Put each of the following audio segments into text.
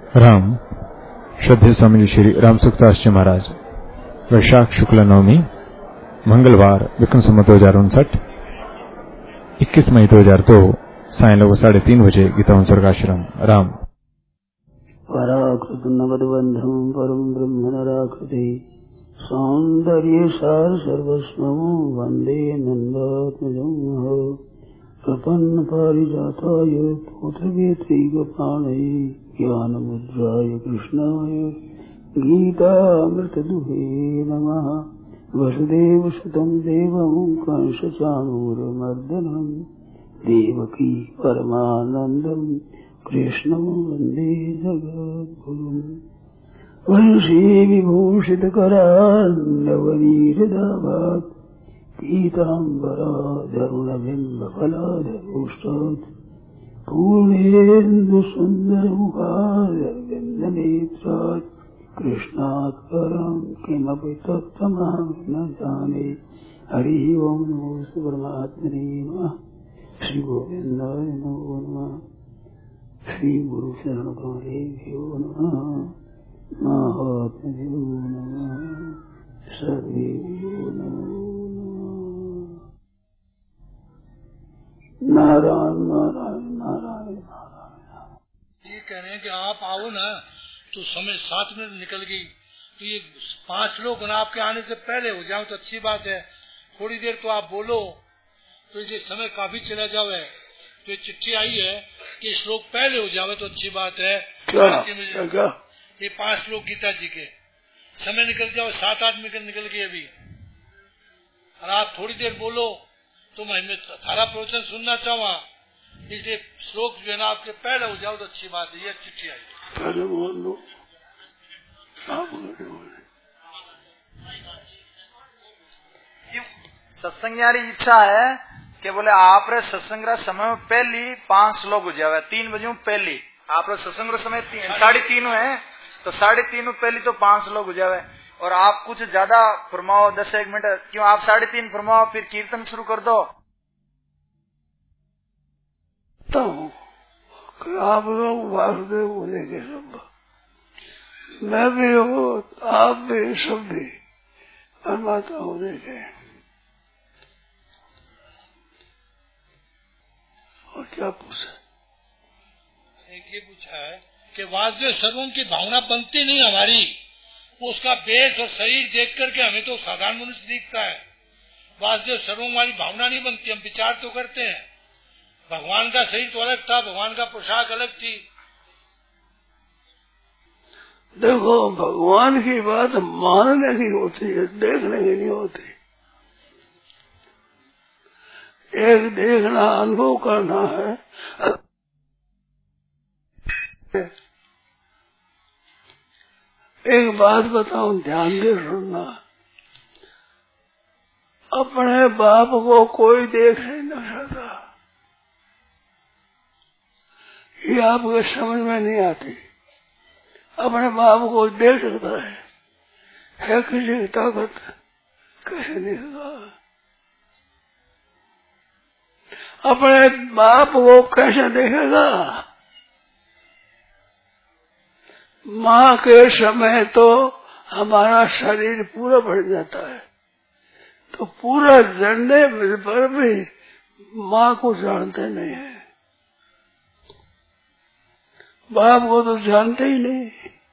राम श्रद्धेय स्वामी जी श्री राम सुखदास जी महाराज वैशाख शुक्ल नवमी मंगलवार विक्रम संवत 2059 21 मई 2002 साय लगभग 3:30 बजे गीता उत्सर्गाश्रम राम पराकृत नवदबंधु परम ब्रह्म नराकृति सौंदर्य सार सर्वस्व वंदे नंदात्मजं प्रपन्न पारिजाताय पुत्रवेत्री गोपाणये ज्ञान मुद्राय कृष्णाय गीतामृतदुहे नमः। वसुदेव सुतं देवं कंसचाणूरमर्दनं देवकी परमानन्दं कृष्णं वन्दे जगद्गुरुम्। वंशी विभूषितकरान्नवनीहृदाभात् पीताम्बराधरुणबिम्बफलाधरोष्टात् पूर्णेन्दुसुन्दरमुखारविन्दनेत्रात् कृष्णात् परं किमपि तत्त्वमहं न जाने। हरिः ओं नमो परमात्मने नमः। श्री गोविन्दाय नमो नमः। श्री गुरु शरणकमलेभ्यो नमः। महात्मभ्यो नमः। सर्वेभ्यो नमो नारायण नारायण नारायण नारायण। ये कह रहे हैं कि आप आओ ना तो समय 7 मिनट निकल गई, तो ये 5 लोग ना आपके आने से पहले हो जाओ तो अच्छी बात है। थोड़ी देर तो आप बोलो तो ये समय काफी चला जावे। तो ये चिट्ठी आई है कि श्लोक पहले हो जावे तो अच्छी बात है। क्या? ये 5 श्लोक गीता जी के समय निकल जाओ, 7-8 मिनट निकल गए अभी, और आप थोड़ी देर बोलो तो मैं सारा प्रवचन सुनना चाहूँगा, इसलिए श्लोक जो है ना आपके पहले हो जाओ तो अच्छी बात है। ये चिट्ठी आई पहले बोल लो। सत्संग यारी इच्छा है कि बोले आप रे सत्संग समय में पहली 5 श्लोक हो जावे। 3 बजे पहली आप सत्संग समय 3:30 है तो 3:30 पहली तो 5 श्लोक हो जावे। और आप कुछ ज्यादा फरमाओ 10-1 मिनट, क्यों आप 3:30 फरमाओ, फिर कीर्तन शुरू कर दो। तो आप लोग वासुदेव बोलेंगे सब, मैं भी हूँ, आप भी, सब भी परमात्मा होने के। और क्या पूछा? एक ये पूछा है कि वासुदेव सर्वम की भावना बनती नहीं हमारी, उसका बेस और शरीर देख करके हमें तो साधारण मनुष्य दिखता है। वासुदेव सर्वम हमारी भावना नहीं बनती, हम विचार तो करते हैं। भगवान का शरीर तो अलग था, भगवान का पोशाक अलग थी। देखो, भगवान की बात मानने की होती है, देखने की नहीं होती। एक देखना, अनुभव करना है। एक बात बताऊं, ध्यान दे सुनना। अपने बाप को कोई देख नहीं सकता, ये आपके समझ में नहीं आती। अपने बाप को देख सकता है किसी की ताकत कैसे देखेगा? अपने बाप को कैसे देखेगा? माँ के समय तो हमारा शरीर पूरा बढ़ जाता है, तो पूरा जानने पर भी माँ को जानते नहीं है, बाप को तो जानते ही नहीं।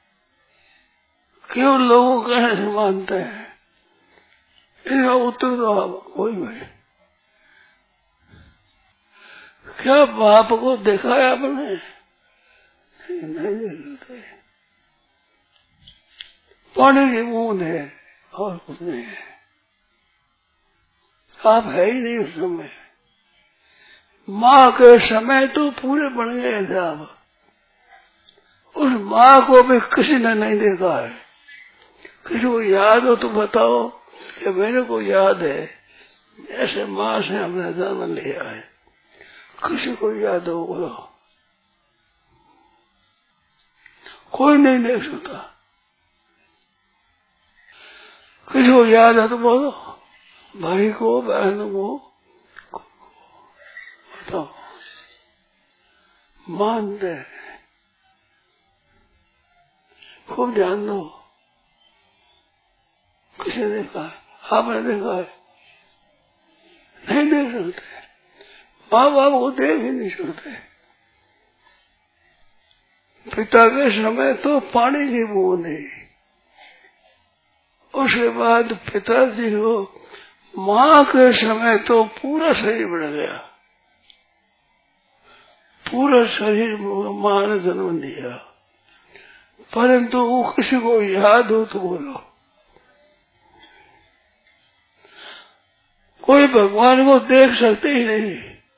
क्यों लोगों कैसे मानते हैं? इसका उत्तर तो आप कोई भाई, क्या बाप को देखा है आपने? नहीं देखते। पानी की बूंद है और कुछ नहीं है। आप है ही नहीं उस समय। माँ के समय तो पूरे बन गए थे आप। उस माँ को भी किसी ने नहीं देखा है। किसी को याद हो तो बताओ कि मेरे को याद है ऐसे माँ से हमने जन्म लिया है। किसी को याद हो बोलो? कोई नहीं देख सकता। किसी को याद है तो बोलो, भाई को, बहन को बताओ। मानते हैं खूब ध्यान दो। किसी ने देखा है? आपने देखा है? नहीं देख सकते। माँ बाप को देख ही नहीं सकते। पिता के समय तो पानी की बूंद है, उसके बाद पिताजी को माँ के समय तो पूरा शरीर बढ़ गया। पूरा शरीर माँ ने जन्म दिया, परंतु वो किसी को याद हो तो बोलो। कोई भगवान को देख सकते ही नहीं।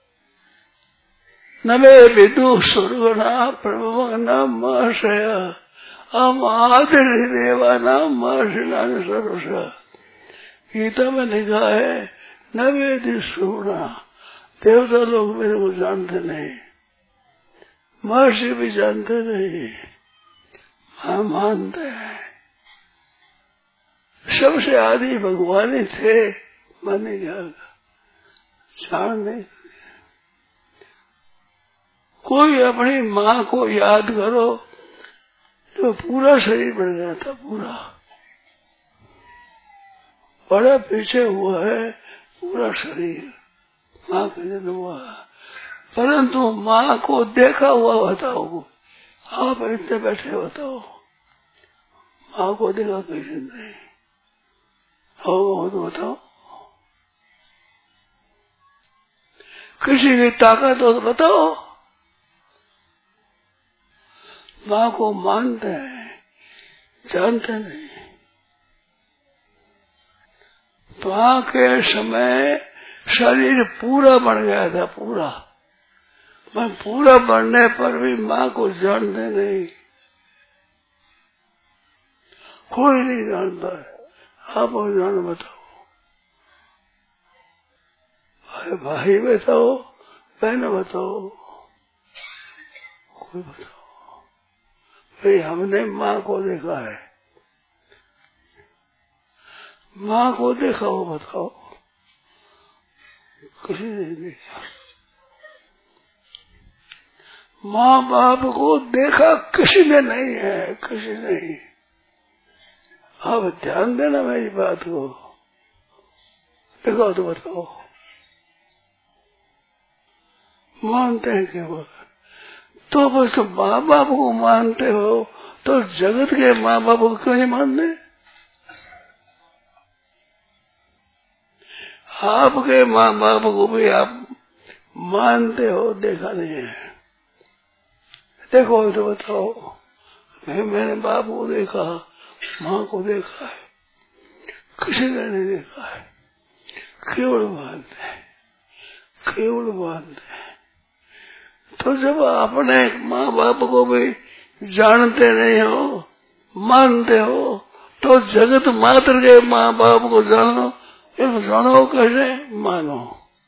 नमे विदु स्वर्गना प्रभवना माशया हम आदर देवा नाम मार्शनान सर्वसा। गीता में लिखा है नवे दिन सुना, देवता लोग मेरे को जानते नहीं, महर्षि भी जानते नहीं, हाँ मानते हैं। सबसे आदि भगवान ही थे, माने क्या जान नहीं। कोई अपनी माँ को याद करो तो पूरा शरीर बढ़ गया था, पूरा बड़ा पीछे हुआ है पूरा शरीर माँ के जन्म हुआ। परंतु माँ को देखा हुआ बताओ, आप इतने बैठे बताओ, माँ को देखा कैसे नहीं हो तो बताओ। किसी की ताकत हो तो बताओ। माँ को मानते हैं, जानते नहीं। माँ के समय शरीर पूरा बढ़ गया था, पूरा। मैं पूरा बढ़ने पर भी माँ को जानते नहीं, कोई नहीं जानता है। आप जान बताओ, भाई बताओ, बहन बताओ, कोई बताओ भाई हमने माँ को देखा है, माँ को देखा हो बताओ। किसी ने देखा। माँ बाप को देखा किसी ने नहीं है, किसी ने नहीं। आप ध्यान देना मेरी बात को, देखो तो बताओ। मानते हैं केवल, तो बस माँ बाप को मानते हो तो जगत के माँ बाप को क्यों नहीं मानते? आपके माँ बाप को भी आप मानते हो, देखा नहीं है। देखो तो बताओ। मैंने बाप को देखा, माँ को देखा है, किसी ने नहीं देखा है। केवल मानते हैं, केवल मानते हैं। तो जब अपने माँ बाप को भी जानते नहीं हो, मानते हो, तो जगत मात्र के माँ बाप को जानो, जानो कैसे मानो।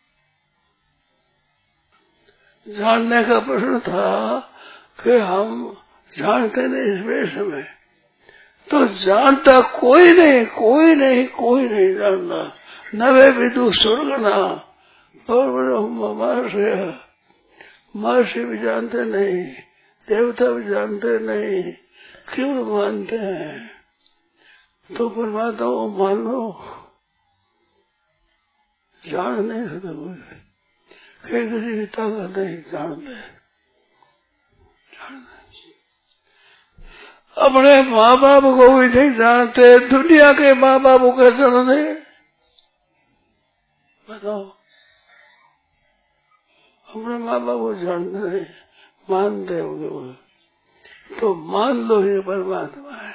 जानने का प्रश्न था कि हम जानते नहीं इस वेश में, तो जानता कोई नहीं, कोई नहीं, कोई नहीं जानता। नवे विदु स्वर्गना महर्षि भी जानते नहीं, देवता भी जानते नहीं, क्यों मानते हैं? तो परमात्मा को मान लो, जान नहीं सकते कोई, किसी की ताकत नहीं जानते। अपने माँ बाप को भी नहीं जानते, दुनिया के माँ बाप को कैसे जानते? बताओ। अपने माँ बाप को जानते नहीं, मानते हो तो मान लो ये परमात्मा है।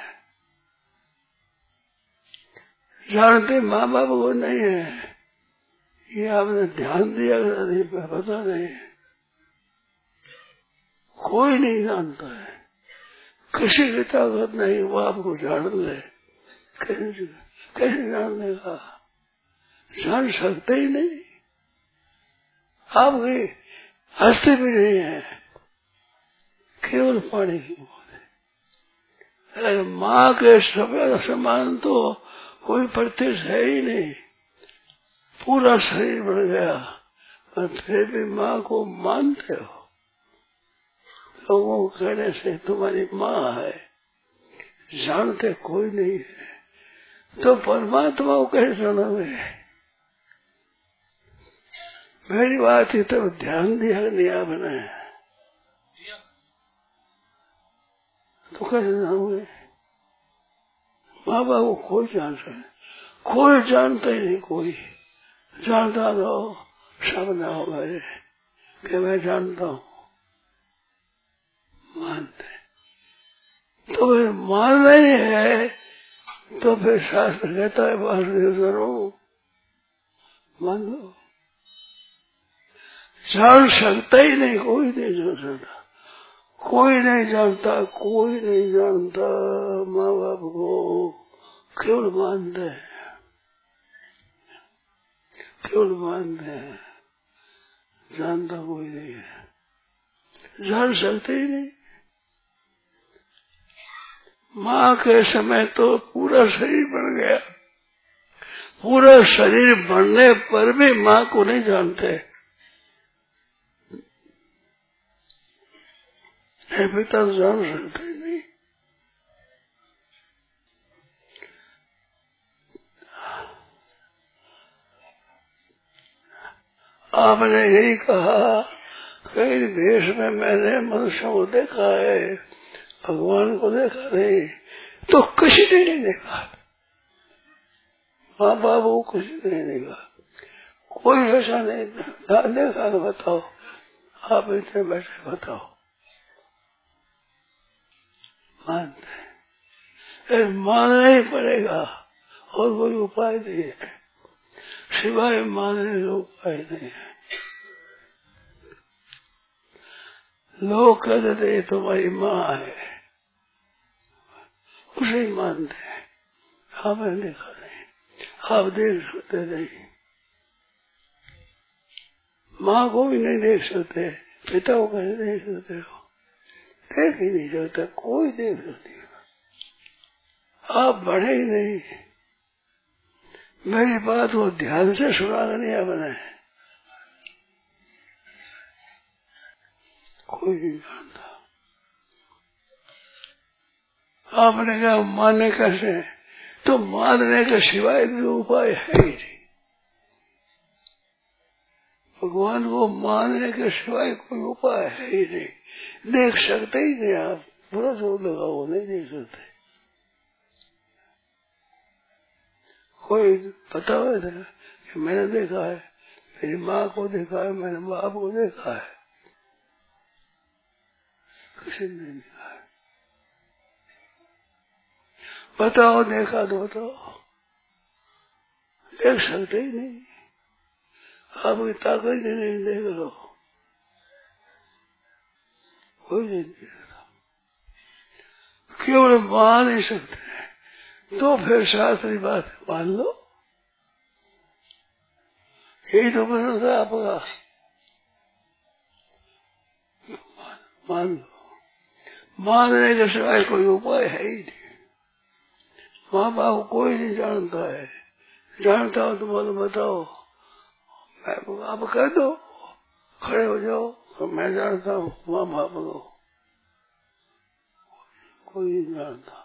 जानते माँ बाप को नहीं है, ये आपने ध्यान दिया नहीं, पता नहीं, कोई नहीं जानता है, किसी की ताकत नहीं वो आपको जान ले। कैसे जानने का? जान सकते ही नहीं, आपकी हस्ती भी नहीं है, केवल पानी की बूंद है। माँ के समान तो कोई प्रत्यक्ष है ही नहीं, पूरा शरीर बढ़ गया, और फिर भी माँ को मानते हो। लोगों कहने से तुम्हारी माँ है, जानते कोई नहीं है, तो परमात्मा को कैसे जानोगे? मेरी बात की तरफ ध्यान दिया नहीं आपने, तो कैसे जानोगे? माँ बाप को कोई जानता है, कोई जानता ही नहीं। कोई जानता तो सब ना हो गए कि मैं जानता हूँ, मानते तो फिर मानना ही है, तो फिर शास्त्र कहता है वासुदेव सर्वम मान लो। जान सकता ही नहीं, कोई नहीं जान सकता, कोई नहीं जानता, कोई नहीं जानता। माँ बाप को केवल मानते हैं, केवल मानते हैं, जानता कोई नहीं है, जान सकते ही नहीं। माँ के समय तो पूरा शरीर बन गया, पूरा शरीर बनने पर भी माँ को नहीं जानते। है पिता तो जान सकते ही नहीं। आपने यही कहा कई देश में मैंने मनुष्यों को देखा है, भगवान को देखा नहीं, तो किसी ने नहीं देखा। माँ बाप को किसी ने नहीं देखा, कोई ऐसा नहीं देखा। बताओ, आप इतने बैठे बताओ, मानते मानना ही पड़ेगा, और कोई उपाय नहीं है, सिवाय मानने का उपाय नहीं है। लोग कहते थे तुम्हारी माँ है, उसे ही मानते हैं। आपने देखा नहीं, आप देख सकते नहीं, माँ को भी नहीं देख सकते, पिता को कैसे देख सकते हो? देख ही नहीं सकता, कोई देख सकती, आप बढ़े ही नहीं। मेरी बात को ध्यान से सुना नहीं आपने, कोई नहीं जानता। आपने कहा माने कैसे, तो मानने के सिवाय भी उपाय है ही नहीं। भगवान को मानने के सिवाय कोई उपाय है ही नहीं, देख सकते ही नहीं। आप पूरा जोर लगाओ, नहीं देख सकते। कोई पता है कि मैंने देखा है, मेरी माँ को देखा है, मैंने बाप को देखा है, किसी ने नहीं देखा है। बताओ, देखा तो बताओ, देख सकते ही नहीं। आपकी ताकत ही नहीं, देख लो, कोई नहीं देखता, केवल मान नहीं सकते। तो फिर शास्त्री बात मान लो, यही तो प्रश्न था आपका, मान लो। मानने के सिवाय कोई उपाय है ही नहीं। माँ बाप कोई नहीं जानता है, जानता हो तो बोलो बताओ, आप कह दो, खड़े हो जाओ, तो मैं जानता हूँ माँ बाप को, कोई नहीं जानता।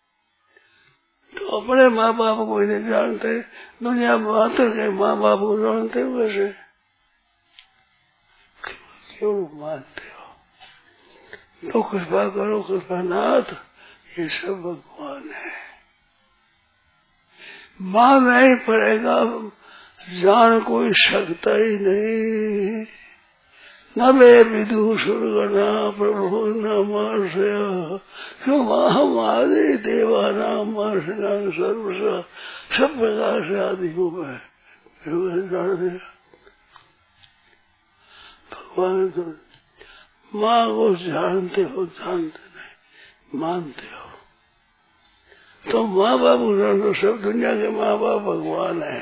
तो अपने माँ बाप को नहीं जानते, दुनिया में आकर के माँ बाप को जानते हो वैसे, क्यों मानते हो? तो कृपा करो, कृपा नाथ, ये सब भगवान है, मानना ही पड़ेगा, जान कोई सकता ही नहीं। न मे विदुषुर्गणा प्रभु न मार्षया, क्यों हम आदि देवाना मार्षना सर्वसा, सब प्रकार से आदि को मैं जान दिया। भगवान तो माँ को जानते हो, जानते नहीं, मानते हो। तो माँ बाप को सब दुनिया के माँ बाप भगवान है,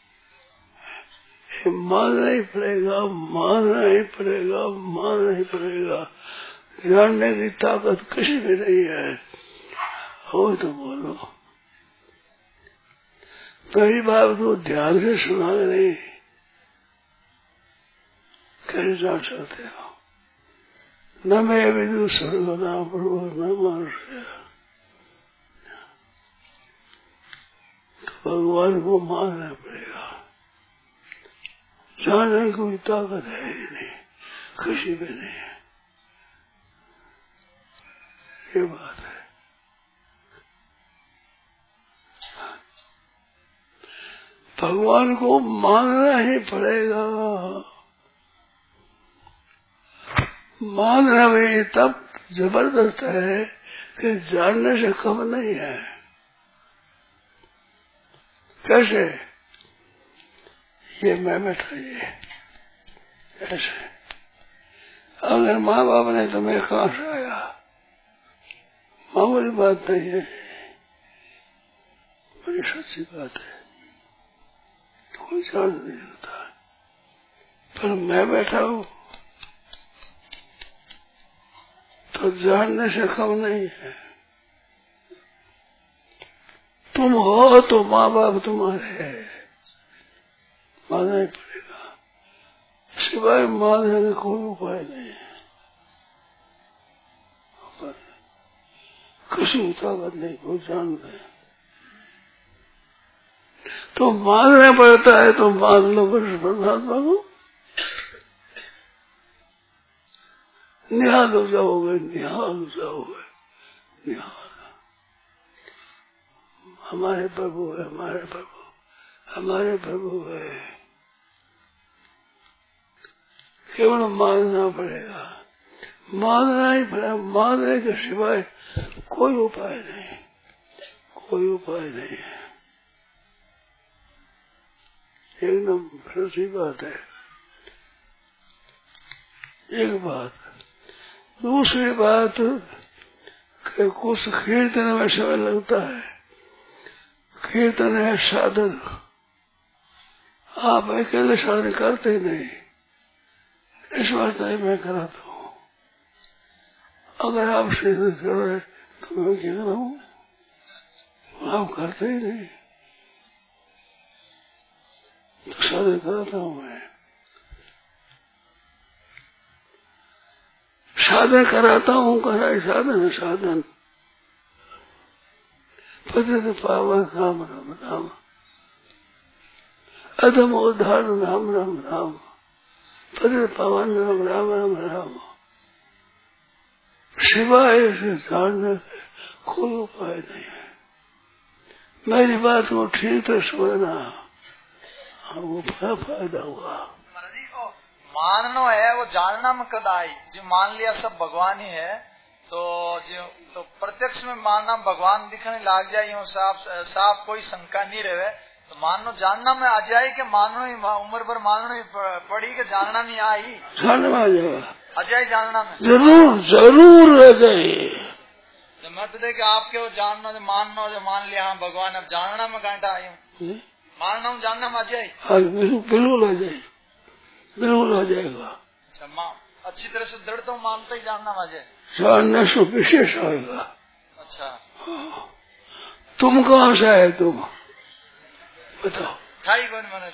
मानना ही पड़ेगा, मानना ही पड़ेगा, मानना ही पड़ेगा। जानने की ताकत किसी में नहीं है, हो तो बोलो। कई बार तो ध्यान से सुना नहीं, कैसे जान सकते हो? न मैं विदु स्वर्ग न प्रभु न मनुष्य, भगवान को मानना पड़ेगा। जानने की कोई ताकत है ही नहीं, किसी में नहीं है। ये बात है। भगवान को मानना ही पड़ेगा। मानना भी तब जबरदस्त है कि जानने से कम नहीं है। कैसे? ये मैं बैठा, ये ऐसे। अगर माँ बाप ने तुम्हें कहाँ से आया, मामूली बात नहीं है, बड़ी सच्ची बात है। कोई जान नहीं होता, पर मैं बैठा हूँ तो जानने से कम नहीं है। तुम हो तो माँ बाप तुम्हारे है, मानना ही पड़ेगा। सिवाय मानने का कोई उपाय नहीं है, किसी ताकत नहीं, कोई जान नहीं। तो मानना पड़ता है तो मान लो बस परमात्मा को, निहाल हो जाओगे, निहाल हो जाओगे, निहाल। हमारे प्रभु है, हमारे प्रभु, हमारे प्रभु है। केवल मानना पड़ेगा, मानना ही पड़ेगा। मानने के सिवाय कोई उपाय नहीं, कोई उपाय नहीं है। एकदम सच्ची बात है। एक बात। दूसरी बात कि कुछ कीर्तन में समय लगता है। कीर्तन है साधन, आप अकेले साधन करते ही नहीं। इस वास्ते मैं कराता हूँ। अगर आप साधन कर रहे तो मैं क्या कराऊँ? आप करते ही नहीं, तो साधन कराता हूँ मैं। साधन कराता हूँ, कराए साधन, साधन पतित पावन राम राम राम, अधम उद्धार राम राम राम, पतित पावन राम राम राम राम। सिवाय से जानने के कोई उपाय नहीं है। मेरी बात को ठीक से समझना, वो फायदा हुआ। मानना है वो जानना में कद आई। जो मान लिया सब भगवान ही है तो प्रत्यक्ष में मानना भगवान दिखने लग जाए, यूँ साफ साफ कोई शंका नहीं रहे। तो मानो जानना में आ जाए कि मानो ही उम्र भर मानो ही पड़ी कि जानना में आई, जानना में आ जाएगा, आ जाए जानना में जरूर जरूर रह गई। तो मत दे कि आपके वो जानना जो मानना जो मान लिया हाँ भगवान, अब जानना में कांटा आई हूँ, मानना हूँ जानना में आ जाए। बिल्कुल आ जाए, बिल्कुल आ जाएगा। अच्छा, अच्छी तरह से दृढ़ तो मानते ही जानना में आ जाए, जानना से विशेष आएगा। अच्छा, तुम कहाँ से आए? तुम बताओ। ठाई कौन मैंने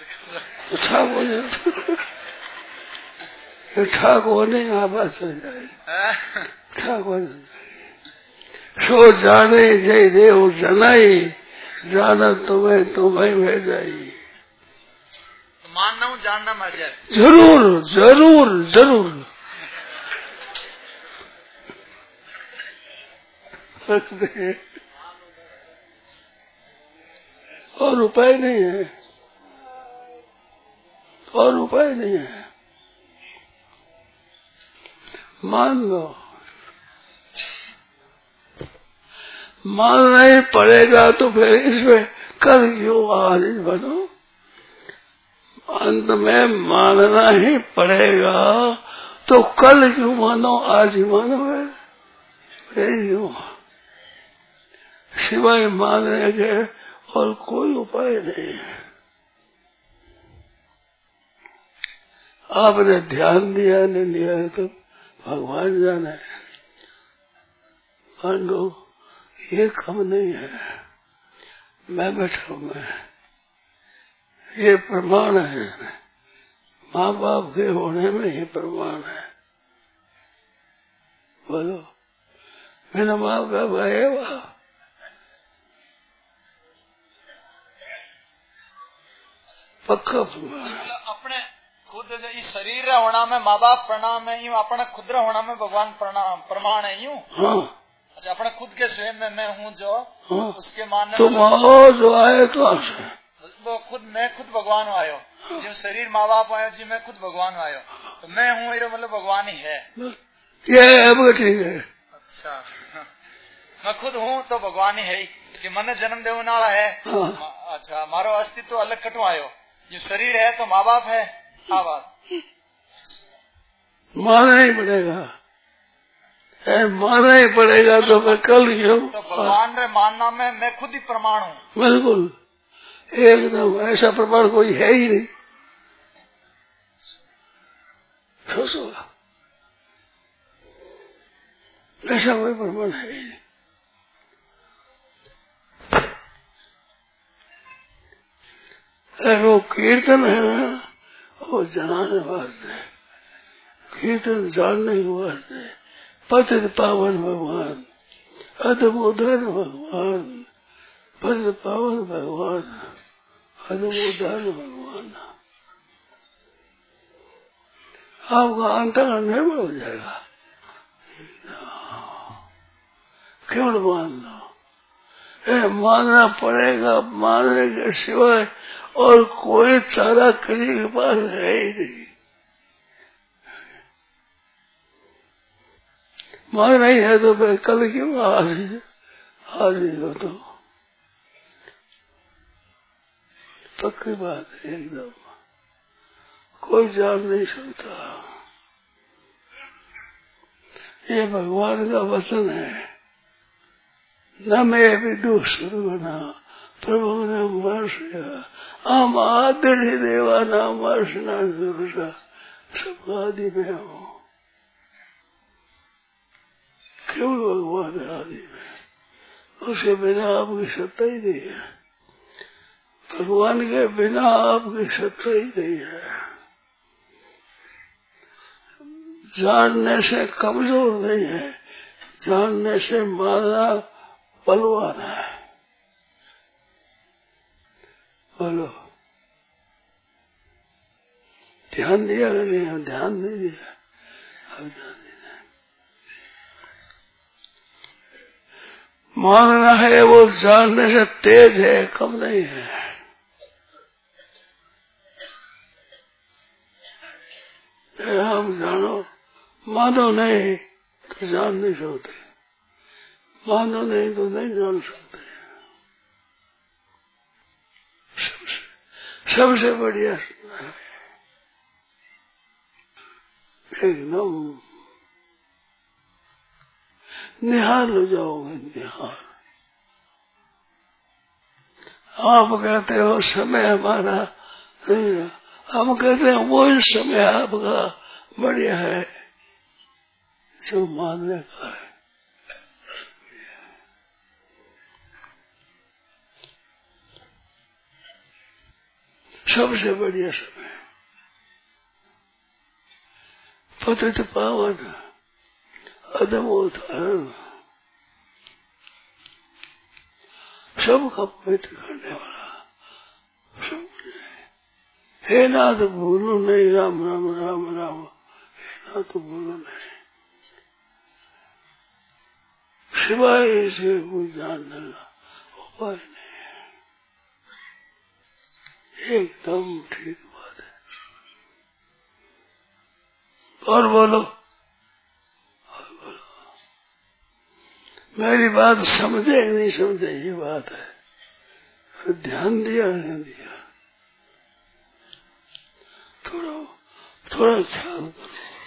ठाकुर नहीं आवाज चल जाए, ठाकुर सो जाने जय देव जनाई, जाना तुम्हें तुम्हें भेजाई। मानना हूँ जानना में आ जाए, जरूर जरूर जरूर। और उपाय नहीं है, और उपाय नहीं है। मान लो, मानना ही पड़ेगा। तो फिर इसमें कल क्यों आज बनो? अंत में मानना ही पड़ेगा, तो कल क्यों मानो, आज ही मानो है। क्यों? सिवाय मानने के और कोई उपाय नहीं है। आपने ध्यान दिया नहीं दिया है तो भगवान जाने। पांडु ये कम नहीं है, मैं बैठा हूँ, मैं ये प्रमाण है। माँ बाप के होने में ही प्रमाण है। बोलो, बिना माँ बाप आए पक्का प्रमाण अपने खुद जो इस शरीर होना में माँ बाप प्रणाम है यूं, अपने खुद होना में भगवान प्रमाण है यूं। हाँ अच्छा, अपने खुद के स्वयं में मैं हूँ जो, हाँ उसके मानने तुम आओ जो आए कहाँ से? वो खुद मैं खुद भगवान आयो, जो शरीर माँ बाप आयो जी मैं खुद भगवान आयो, तो मैं हूँ ये मतलब भगवान ही है। ये अब ठीक है। अच्छा, मैं खुद हूँ तो भगवान ही है ही, कि मन जन्म देने वाला है। हाँ। अच्छा, मारो अस्तित्व तो अलग कटो आयो, जो शरीर है तो माँ बाप है। हाँ बात मानना ही पड़ेगा, मानना ही पड़ेगा। तो मैं कल ही हूँ तो भगवान रे मानना में मैं खुद ही प्रमाण हूँ। बिल्कुल एकदम, ऐसा प्रमाण कोई है ही नहीं। सोचो, ऐसा कोई प्रमाण है ही नहीं। वो कीर्तन है ना, वो जनाने वास्ते, कीर्तन जानने के वास्ते। पतित पावन भगवान, अदम उदाहरण भगवान, पतित पावन भगवान, अदम उदाहरण भगवान। आपका अंतर निर्मल हो जाएगा। केवल मान लो, मानना पड़ेगा, मानने के सिवाय और कोई चारा किसी के पास है ही नहीं। मानना ही है तो फिर कल क्यों आज ही हो तो पक्की बात है एकदम, कोई जान नहीं सकता। ये भगवान का वचन है, न मैं विदुष बना प्रभु ने वर्ष आम आदि देवा नाम वर्ष न सब आदि में हूँ। केवल भगवान आदि में, उसके बिना आपकी सत्ता ही नहीं है। भगवान के बिना आपकी सत्ता ही नहीं है। जानने से कमजोर नहीं है, जानने से माना बलवान है। बोलो, ध्यान दिया कि नहीं? ध्यान नहीं दिया, अब ध्यान दिया। मानना है वो जानने से तेज है, कम नहीं है। हम जानो, मानो नहीं तो जान नहीं सकते, मानो नहीं तो नहीं जान सकते। सबसे बढ़िया है एकदम निहाल हो जाओगे, निहाल। आप कहते हो समय हमारा नहीं है, हम कहते हैं वो समय आपका बढ़िया है जो मानने का है। सबसे बढ़िया समय पतित पावन अदम उदाहरण, सबका पवित्र करने वाला, सब हे नाथ भूलो नहीं, राम राम राम राम, हे नाथ भूलो नहीं। सिवाय इसे कोई जानने का उपाय नहीं है। एकदम ठीक बात है। और बोलो, मेरी बात समझे कि नहीं समझे, ये बात है। ध्यान दिया नहीं दिया, थोड़ा ख्याल करो।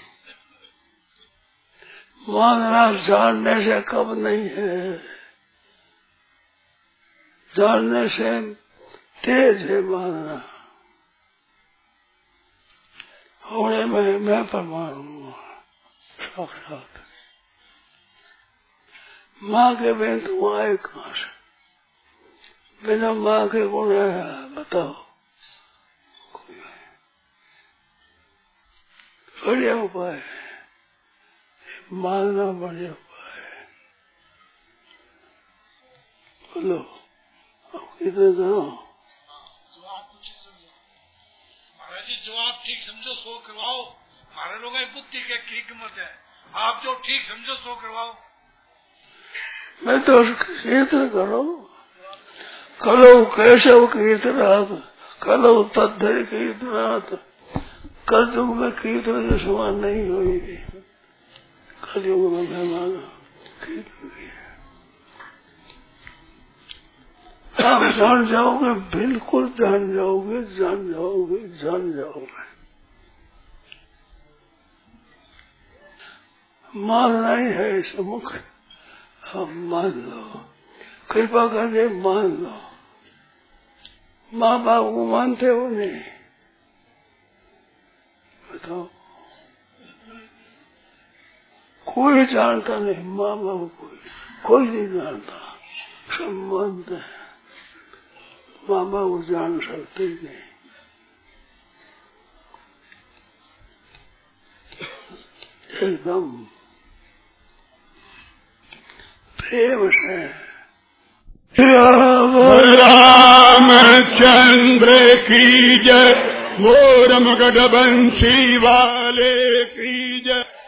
मानना जानने से कम नहीं है, जानने से तेज है मानना। होने में मैं प्रमाण हूँ साक्षात। माँ के बिन तुम आए कहाँ से? बिना माँ के कौन आया बताओ? कोई बढ़िया उपाय है, मानना बढ़िया उपाय है। बोलो, अब कितने जाओ? चीज जो आप ठीक समझो सो करवाओ। हमारे लोगों की बुद्धि के की कीमत है, आप जो ठीक समझो सो करवाओ। मैं तो कीर्तन करो, कलो केशव कीर्तनाथ, कलो तद्धरि कीर्तनाथ। कलयुग में कीर्तन के समान नहीं हुई, कलयुग में मेहमान कीर्तन की। आप जान जाओगे, बिल्कुल जान जाओगे, जान जाओगे, जान जाओगे। मानना ही है इसे मुख्य, हम मान लो, कृपा करके मान लो। माँ बाप को मानते हो नहीं? बताओ, कोई जानता नहीं, माँ बाप कोई नहीं जानता, सब मानते हैं। माँ बाप को जान सकते ही नहीं। एकदम प्रेम से रामचंद्र की जय, मोर मगध बंसी वाले की जय।